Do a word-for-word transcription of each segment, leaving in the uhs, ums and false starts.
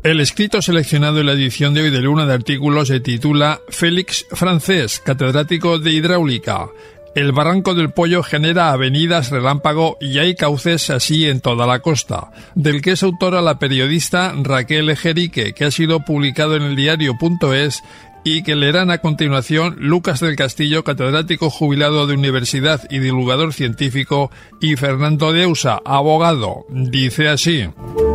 El escrito seleccionado en la edición de hoy de Luna de Artículos se titula Félix Francés, catedrático de hidráulica. El Barranco del Pollo genera avenidas relámpago y hay cauces así en toda la costa, del que es autora la periodista Raquel Ejerique, que ha sido publicado en el diario punto es y que leerán a continuación Lucas del Castillo, catedrático jubilado de universidad y divulgador científico, y Fernando Deusa, abogado. Dice así.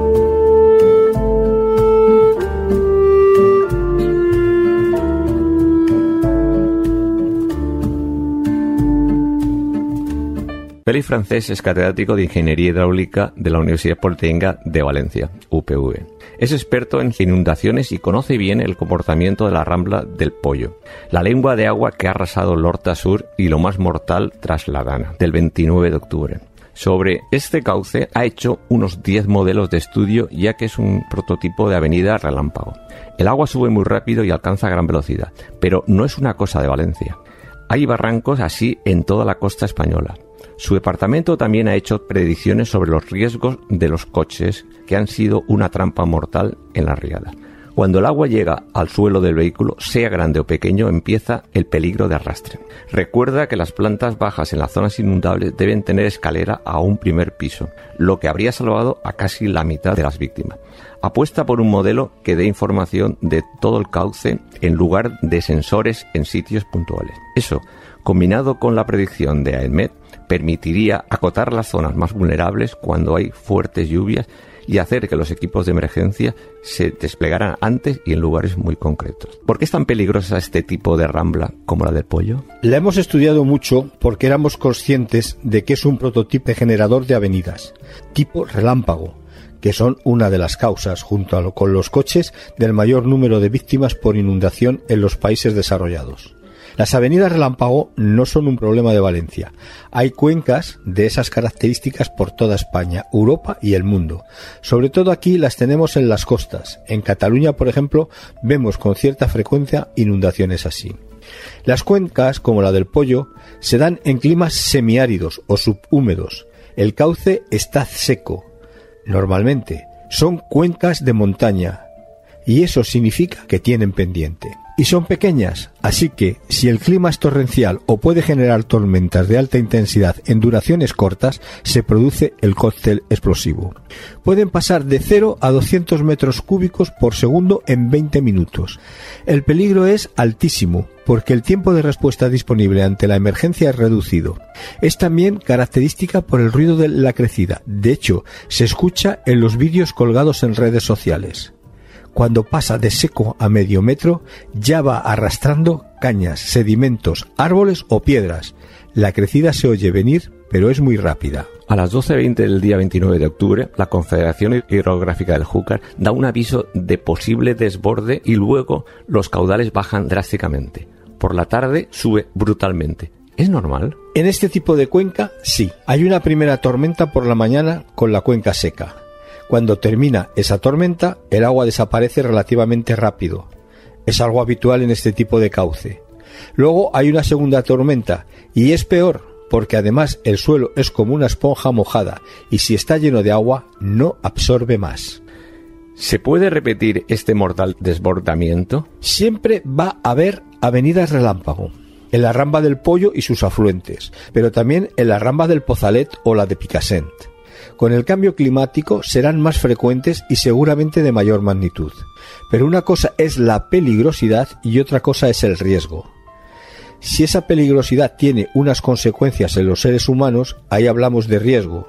Félix Francés es catedrático de Ingeniería Hidráulica de la Universidad Politécnica de Valencia, U P V. Es experto en inundaciones y conoce bien el comportamiento de la Rambla del Pollo, la lengua de agua que ha arrasado Lorta Sur y lo más mortal tras la Dana, del veintinueve de octubre. Sobre este cauce ha hecho unos diez modelos de estudio, ya que es un prototipo de avenida relámpago. El agua sube muy rápido y alcanza gran velocidad, pero no es una cosa de Valencia. Hay barrancos así en toda la costa española. Su departamento también ha hecho predicciones sobre los riesgos de los coches, que han sido una trampa mortal en las riadas. Cuando el agua llega al suelo del vehículo, sea grande o pequeño, empieza el peligro de arrastre. Recuerda que las plantas bajas en las zonas inundables deben tener escalera a un primer piso, lo que habría salvado a casi la mitad de las víctimas. Apuesta por un modelo que dé información de todo el cauce en lugar de sensores en sitios puntuales. Eso, combinado con la predicción de AEMET, permitiría acotar las zonas más vulnerables cuando hay fuertes lluvias y hacer que los equipos de emergencia se desplegaran antes y en lugares muy concretos. ¿Por qué es tan peligrosa este tipo de rambla como la del Pollo? La hemos estudiado mucho porque éramos conscientes de que es un prototipo generador de avenidas, tipo relámpago, que son una de las causas, junto a lo, con los coches, del mayor número de víctimas por inundación en los países desarrollados. Las avenidas relámpago no son un problema de Valencia. Hay cuencas de esas características por toda España, Europa y el mundo. Sobre todo aquí las tenemos en las costas. En Cataluña, por ejemplo, vemos con cierta frecuencia inundaciones así. Las cuencas, como la del Pollo, se dan en climas semiáridos o subhúmedos. El cauce está seco. Normalmente son cuencas de montaña y eso significa que tienen pendiente. Y son pequeñas, así que si el clima es torrencial o puede generar tormentas de alta intensidad en duraciones cortas, se produce el cóctel explosivo. Pueden pasar de cero a doscientos metros cúbicos por segundo en veinte minutos. El peligro es altísimo, porque el tiempo de respuesta disponible ante la emergencia es reducido. Es también característica por el ruido de la crecida. De hecho, se escucha en los vídeos colgados en redes sociales. Cuando pasa de seco a medio metro, ya va arrastrando cañas, sedimentos, árboles o piedras. La crecida se oye venir, pero es muy rápida. A las doce veinte del día veintinueve de octubre, la Confederación Hidrográfica del Júcar da un aviso de posible desborde y luego los caudales bajan drásticamente. Por la tarde sube brutalmente. ¿Es normal? En este tipo de cuenca, sí. Hay una primera tormenta por la mañana con la cuenca seca. Cuando termina esa tormenta, el agua desaparece relativamente rápido. Es algo habitual en este tipo de cauce. Luego hay una segunda tormenta, y es peor, porque además el suelo es como una esponja mojada, y si está lleno de agua, no absorbe más. ¿Se puede repetir este mortal desbordamiento? Siempre va a haber avenidas relámpago, en la Rambla del Pollo y sus afluentes, pero también en la Rambla del Pozalet o la de Picassent. Con el cambio climático serán más frecuentes y seguramente de mayor magnitud. Pero una cosa es la peligrosidad y otra cosa es el riesgo. Si esa peligrosidad tiene unas consecuencias en los seres humanos, ahí hablamos de riesgo.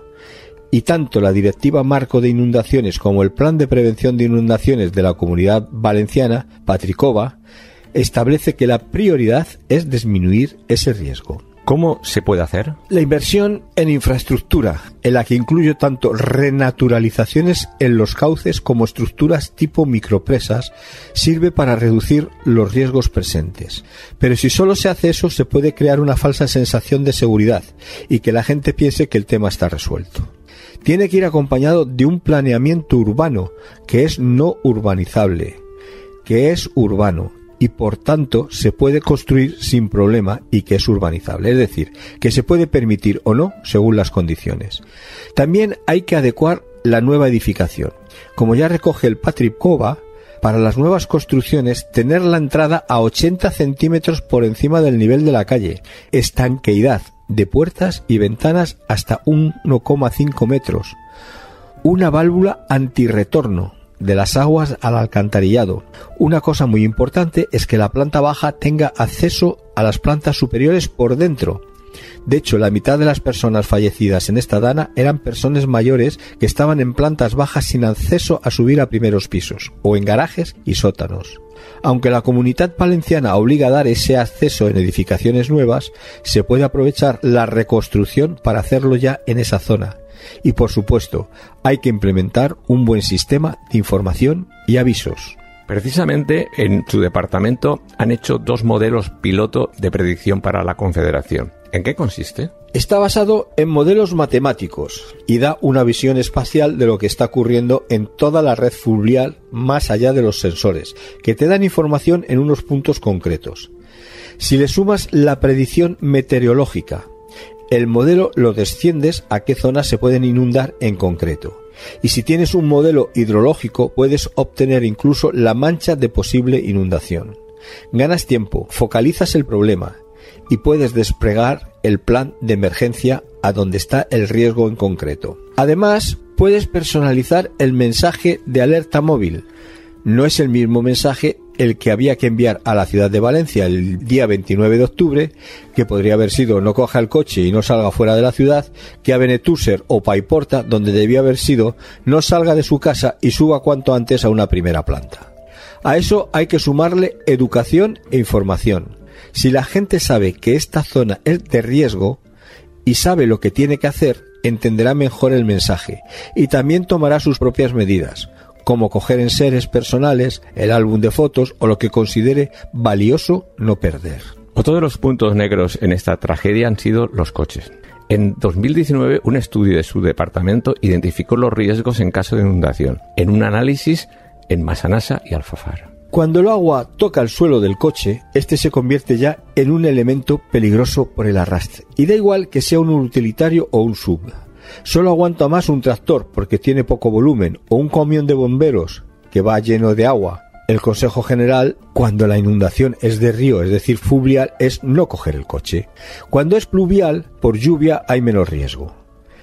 Y tanto la Directiva Marco de Inundaciones como el Plan de Prevención de Inundaciones de la Comunidad Valenciana, Patricova, establece que la prioridad es disminuir ese riesgo. ¿Cómo se puede hacer? La inversión en infraestructura, en la que incluye tanto renaturalizaciones en los cauces como estructuras tipo micropresas, sirve para reducir los riesgos presentes. Pero si solo se hace eso, se puede crear una falsa sensación de seguridad y que la gente piense que el tema está resuelto. Tiene que ir acompañado de un planeamiento urbano, que es no urbanizable, que es urbano, y por tanto se puede construir sin problema y que es urbanizable, es decir, que se puede permitir o no según las condiciones. También hay que adecuar la nueva edificación. Como ya recoge el Patrick Cova, para las nuevas construcciones tener la entrada a ochenta centímetros por encima del nivel de la calle, estanqueidad de puertas y ventanas hasta uno coma cinco metros, una válvula antirretorno de las aguas al alcantarillado. Una cosa muy importante es que la planta baja tenga acceso a las plantas superiores por dentro. De hecho, la mitad de las personas fallecidas en esta dana eran personas mayores que estaban en plantas bajas sin acceso a subir a primeros pisos, o en garajes y sótanos. Aunque la Comunitat Valenciana obliga a dar ese acceso en edificaciones nuevas, se puede aprovechar la reconstrucción para hacerlo ya en esa zona. Y por supuesto, hay que implementar un buen sistema de información y avisos. Precisamente en su departamento han hecho dos modelos piloto de predicción para la Confederación. ¿En qué consiste? Está basado en modelos matemáticos y da una visión espacial de lo que está ocurriendo en toda la red fluvial más allá de los sensores, que te dan información en unos puntos concretos. Si le sumas la predicción meteorológica, el modelo lo desciendes a qué zonas se pueden inundar en concreto. Y si tienes un modelo hidrológico, puedes obtener incluso la mancha de posible inundación. Ganas tiempo, focalizas el problema y puedes desplegar el plan de emergencia a donde está el riesgo en concreto. Además, puedes personalizar el mensaje de alerta móvil. No es el mismo mensaje el que había que enviar a la ciudad de Valencia el día veintinueve de octubre, que podría haber sido no coja el coche y no salga fuera de la ciudad, que a Benetúser o Paiporta, donde debía haber sido no salga de su casa y suba cuanto antes a una primera planta. A eso hay que sumarle educación e información. Si la gente sabe que esta zona es de riesgo y sabe lo que tiene que hacer, entenderá mejor el mensaje y también tomará sus propias medidas, como coger enseres personales, el álbum de fotos o lo que considere valioso no perder. Otro de los puntos negros en esta tragedia han sido los coches. En dos mil diecinueve, un estudio de su departamento identificó los riesgos en caso de inundación, en un análisis en Massanassa y Alfafar. Cuando el agua toca el suelo del coche, este se convierte ya en un elemento peligroso por el arrastre. Y da igual que sea un utilitario o un sub. Solo aguanta más un tractor porque tiene poco volumen o un camión de bomberos que va lleno de agua. El consejo general, cuando la inundación es de río, es decir, fluvial, es no coger el coche. Cuando es pluvial, por lluvia hay menos riesgo.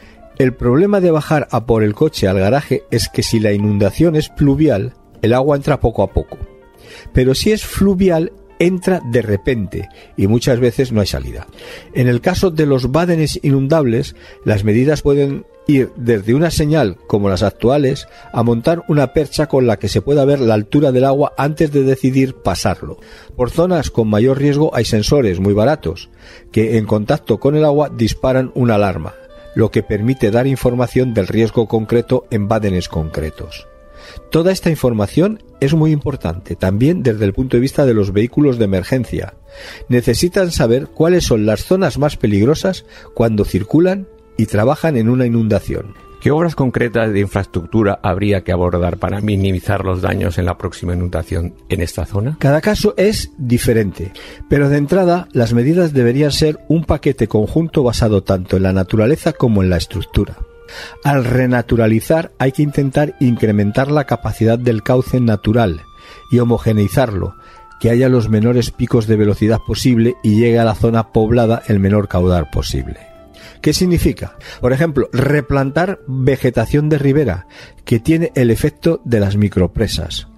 El problema de bajar a por el coche al garaje es que si la inundación es pluvial, el agua entra poco a poco. Pero si es fluvial, entra de repente y muchas veces no hay salida. En el caso de los badenes inundables, las medidas pueden ir desde una señal como las actuales a montar una percha con la que se pueda ver la altura del agua antes de decidir pasarlo. Por zonas con mayor riesgo hay sensores muy baratos que en contacto con el agua disparan una alarma, lo que permite dar información del riesgo concreto en badenes concretos. Toda esta información es muy importante también desde el punto de vista de los vehículos de emergencia. Necesitan saber cuáles son las zonas más peligrosas cuando circulan y trabajan en una inundación. ¿Qué obras concretas de infraestructura habría que abordar para minimizar los daños en la próxima inundación en esta zona? Cada caso es diferente, pero de entrada las medidas deberían ser un paquete conjunto basado tanto en la naturaleza como en la estructura. Al renaturalizar hay que intentar incrementar la capacidad del cauce natural y homogeneizarlo, que haya los menores picos de velocidad posible y llegue a la zona poblada el menor caudal posible. ¿Qué significa? Por ejemplo, replantar vegetación de ribera, que tiene el efecto de las micropresas,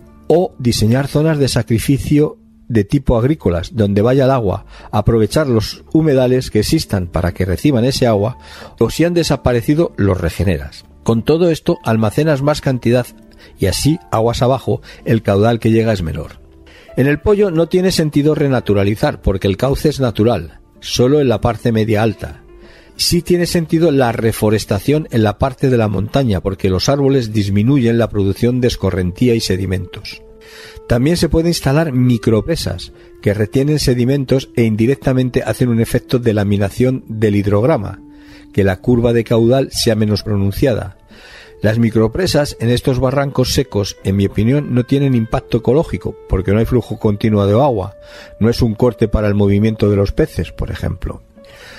o diseñar zonas de sacrificio de tipo agrícolas, donde vaya el agua, aprovechar los humedales que existan para que reciban ese agua, o si han desaparecido, los regeneras. Con todo esto, almacenas más cantidad y así, aguas abajo, el caudal que llega es menor. En el pollo no tiene sentido renaturalizar, porque el cauce es natural, solo en la parte media alta. Sí tiene sentido la reforestación en la parte de la montaña, porque los árboles disminuyen la producción de escorrentía y sedimentos. También se puede instalar micropresas que retienen sedimentos e indirectamente hacen un efecto de laminación del hidrograma, que la curva de caudal sea menos pronunciada. Las micropresas en estos barrancos secos, en mi opinión, no tienen impacto ecológico, porque no hay flujo continuo de agua. No es un corte para el movimiento de los peces, por ejemplo.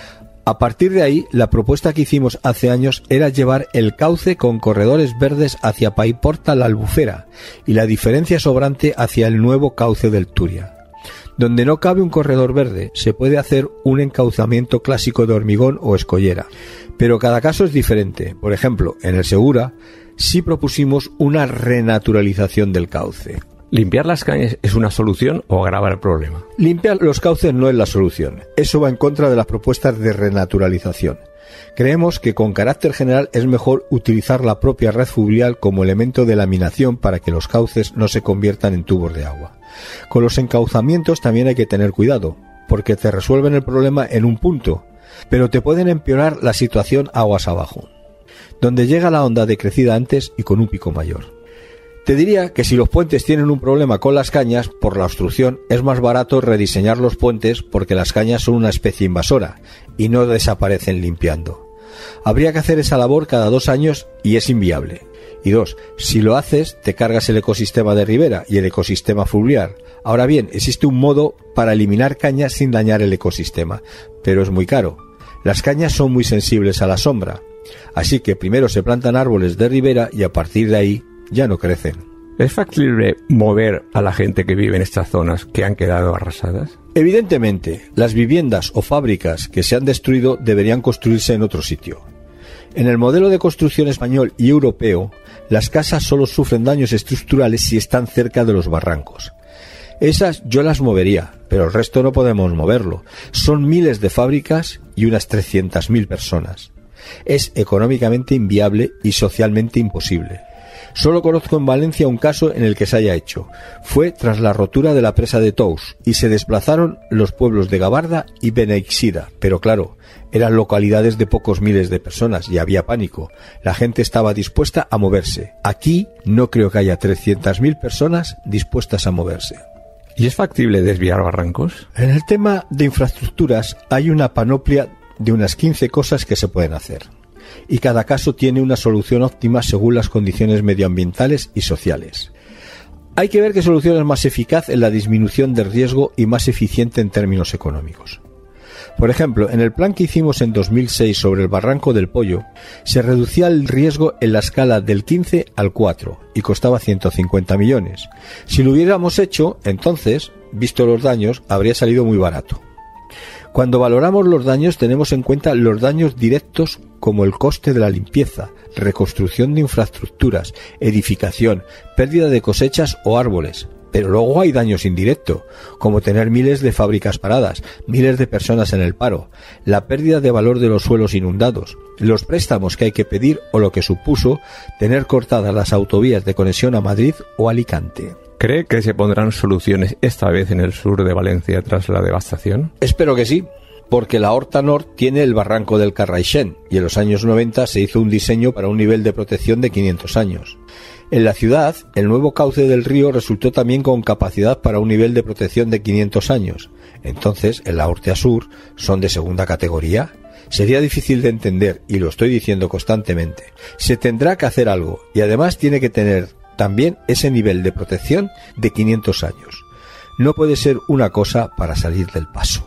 A partir de ahí, la propuesta que hicimos hace años era llevar el cauce con corredores verdes hacia Paiporta la Albufera y la diferencia sobrante hacia el nuevo cauce del Turia. Donde no cabe un corredor verde, se puede hacer un encauzamiento clásico de hormigón o escollera, pero cada caso es diferente. Por ejemplo, en el Segura sí propusimos una renaturalización del cauce. ¿Limpiar las cañas es una solución o agrava el problema? Limpiar los cauces no es la solución. Eso va en contra de las propuestas de renaturalización. Creemos que con carácter general es mejor utilizar la propia red fluvial como elemento de laminación para que los cauces no se conviertan en tubos de agua. Con los encauzamientos también hay que tener cuidado, porque te resuelven el problema en un punto, pero te pueden empeorar la situación aguas abajo, donde llega la onda decrecida antes y con un pico mayor. Te diría que si los puentes tienen un problema con las cañas, por la obstrucción, es más barato rediseñar los puentes porque las cañas son una especie invasora y no desaparecen limpiando. Habría que hacer esa labor cada dos años y es inviable. Y dos, si lo haces, te cargas el ecosistema de ribera y el ecosistema fluvial. Ahora bien, existe un modo para eliminar cañas sin dañar el ecosistema, pero es muy caro. Las cañas son muy sensibles a la sombra, así que primero se plantan árboles de ribera y a partir de ahí ya no crecen. ¿Es factible mover a la gente que vive en estas zonas que han quedado arrasadas? Evidentemente, las viviendas o fábricas que se han destruido deberían construirse en otro sitio. En el modelo de construcción español y europeo, las casas solo sufren daños estructurales si están cerca de los barrancos. Esas yo las movería, pero el resto no podemos moverlo. Son miles de fábricas y unas trescientas mil personas. Es económicamente inviable y socialmente imposible. Solo conozco en Valencia un caso en el que se haya hecho. Fue tras la rotura de la presa de Tous y se desplazaron los pueblos de Gabarda y Beneixida. Pero claro, eran localidades de pocos miles de personas y había pánico. La gente estaba dispuesta a moverse. Aquí no creo que haya trescientas mil personas dispuestas a moverse. ¿Y es factible desviar barrancos? En el tema de infraestructuras hay una panoplia de unas quince cosas que se pueden hacer. Y cada caso tiene una solución óptima según las condiciones medioambientales y sociales. Hay que ver qué solución es más eficaz en la disminución del riesgo y más eficiente en términos económicos. Por ejemplo, en el plan que hicimos en dos mil seis sobre el Barranco del Pollo, se reducía el riesgo en la escala del quince al cuatro y costaba ciento cincuenta millones. Si lo hubiéramos hecho, entonces, visto los daños, habría salido muy barato. Cuando valoramos los daños tenemos en cuenta los daños directos como el coste de la limpieza, reconstrucción de infraestructuras, edificación, pérdida de cosechas o árboles. Pero luego hay daños indirectos, como tener miles de fábricas paradas, miles de personas en el paro, la pérdida de valor de los suelos inundados, los préstamos que hay que pedir o lo que supuso tener cortadas las autovías de conexión a Madrid o Alicante. ¿Cree que se pondrán soluciones esta vez en el sur de Valencia tras la devastación? Espero que sí, porque la Horta Nord tiene el barranco del Carraixent y en los años noventa se hizo un diseño para un nivel de protección de quinientos años. En la ciudad, el nuevo cauce del río resultó también con capacidad para un nivel de protección de quinientos años. Entonces, en la Horta Sur, ¿son de segunda categoría? Sería difícil de entender, y lo estoy diciendo constantemente. Se tendrá que hacer algo, y además tiene que tener también ese nivel de protección de quinientos años. No puede ser una cosa para salir del paso.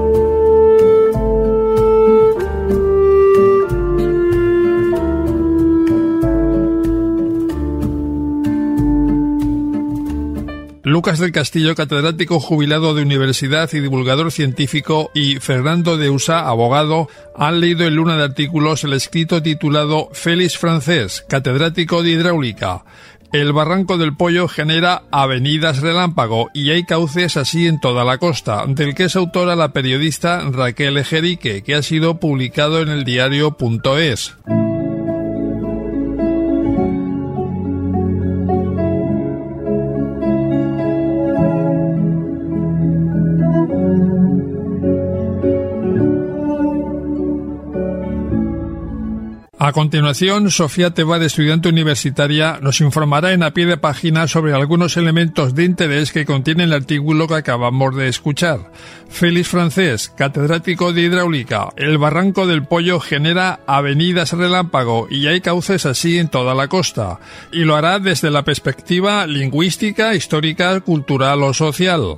Lucas del Castillo, catedrático jubilado de universidad y divulgador científico, y Fernando de Usa, abogado, han leído en Luna de Artículos el escrito titulado Félix Francés, catedrático de hidráulica. El Barranco del Pollo genera avenidas relámpago y hay cauces así en toda la costa, del que es autora la periodista Raquel Ejerique, que ha sido publicado en el diario punto es. A continuación, Sofía Tebad, estudiante universitaria, nos informará en a pie de página sobre algunos elementos de interés que contiene el artículo que acabamos de escuchar. Félix Francés, catedrático de hidráulica. El Barranco del Pollo genera avenidas relámpago y hay cauces así en toda la costa. Y lo hará desde la perspectiva lingüística, histórica, cultural o social.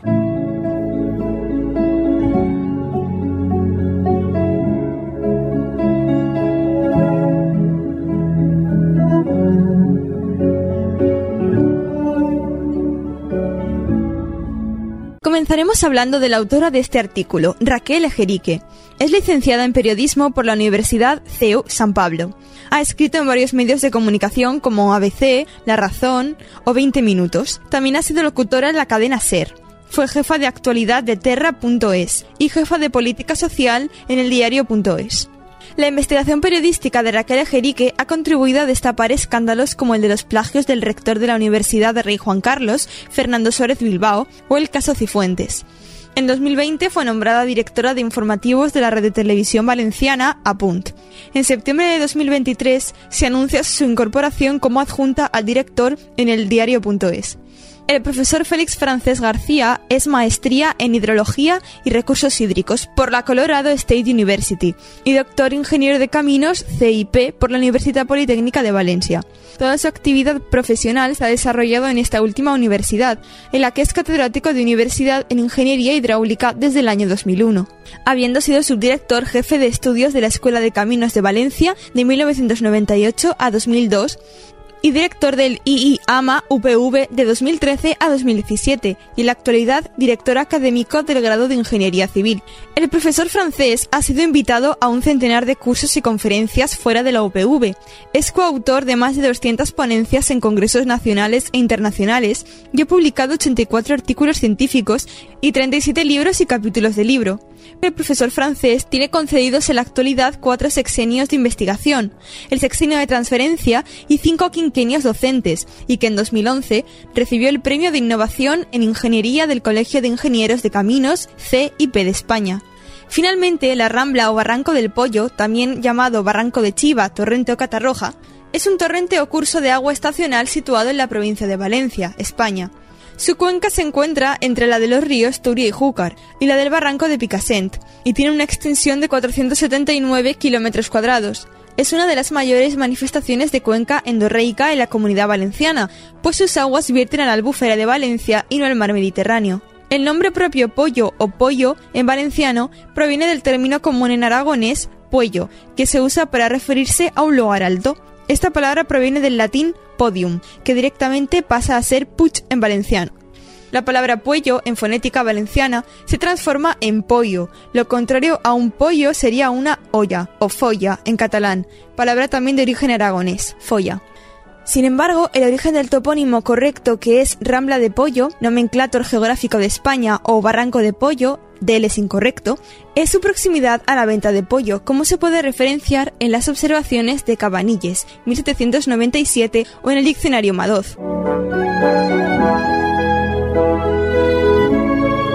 Comenzaremos hablando de la autora de este artículo, Raquel Ejerique. Es licenciada en periodismo por la Universidad C E U San Pablo. Ha escrito en varios medios de comunicación como A B C, La Razón o veinte minutos. También ha sido locutora en la cadena SER. Fue jefa de actualidad de Terra punto es y jefa de política social en el diario punto es. La investigación periodística de Raquel Ejerique ha contribuido a destapar escándalos como el de los plagios del rector de la Universidad de Rey Juan Carlos, Fernando Suárez Bilbao, o el caso Cifuentes. En dos mil veinte fue nombrada directora de informativos de la red de televisión valenciana Apunt. En septiembre de dos mil veintitrés se anuncia su incorporación como adjunta al director en el diario punto es. El profesor Félix Francés García es maestría en Hidrología y Recursos Hídricos por la Colorado State University y doctor ingeniero de caminos C I P por la Universidad Politécnica de Valencia. Toda su actividad profesional se ha desarrollado en esta última universidad, en la que es catedrático de Universidad en Ingeniería Hidráulica desde el año dos mil uno, habiendo sido subdirector jefe de estudios de la Escuela de Caminos de Valencia de mil novecientos noventa y ocho a dos mil dos, y director del I I A M A U P V de dos mil trece a dos mil diecisiete y en la actualidad director académico del grado de Ingeniería Civil. El profesor francés ha sido invitado a un centenar de cursos y conferencias fuera de la U P V. Es coautor de más de doscientas ponencias en congresos nacionales e internacionales y ha publicado ochenta y cuatro artículos científicos y treinta y siete libros y capítulos de libro. El profesor francés tiene concedidos en la actualidad cuatro sexenios de investigación, el sexenio de transferencia y cinco quinquenios docentes, y que en dos mil once recibió el Premio de Innovación en Ingeniería del Colegio de Ingenieros de Caminos C I P de España. Finalmente, la Rambla o Barranco del Pollo, también llamado Barranco de Chiva, Torrente o Catarroja, es un torrente o curso de agua estacional situado en la provincia de Valencia, España. Su cuenca se encuentra entre la de los ríos Turia y Júcar y la del barranco de Picassent, y tiene una extensión de cuatrocientos setenta y nueve kilómetros cuadrados. Es una de las mayores manifestaciones de cuenca endorreica en la Comunidad Valenciana, pues sus aguas vierten a la Albufera de Valencia y no al mar Mediterráneo. El nombre propio Pollo o Pollo en valenciano proviene del término común en aragonés puello, que se usa para referirse a un lugar alto. Esta palabra proviene del latín podium, que directamente pasa a ser puig en valenciano. La palabra puello, en fonética valenciana, se transforma en pollo. Lo contrario a un pollo sería una olla, o folla, en catalán, palabra también de origen aragonés, folla. Sin embargo, el origen del topónimo correcto, que es Rambla de Pollo, nomenclátor geográfico de España, o Barranco de Pollo, de él es incorrecto, es su proximidad a la venta de pollo, como se puede referenciar en las observaciones de Cabanilles, mil setecientos noventa y siete, o en el diccionario Madoz.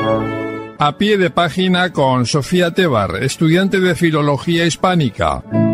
A pie de página con Sofía Tebar, estudiante de Filología Hispánica.